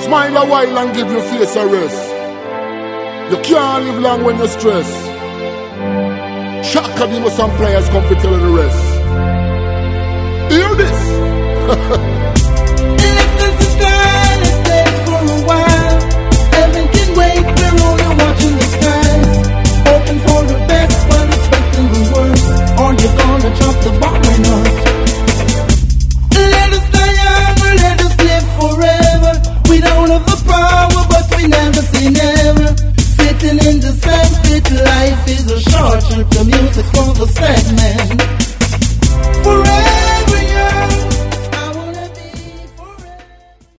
Smile a while and give your face a rest. You can't live long when you're stressed. Shaka, some players come to tell you the rest.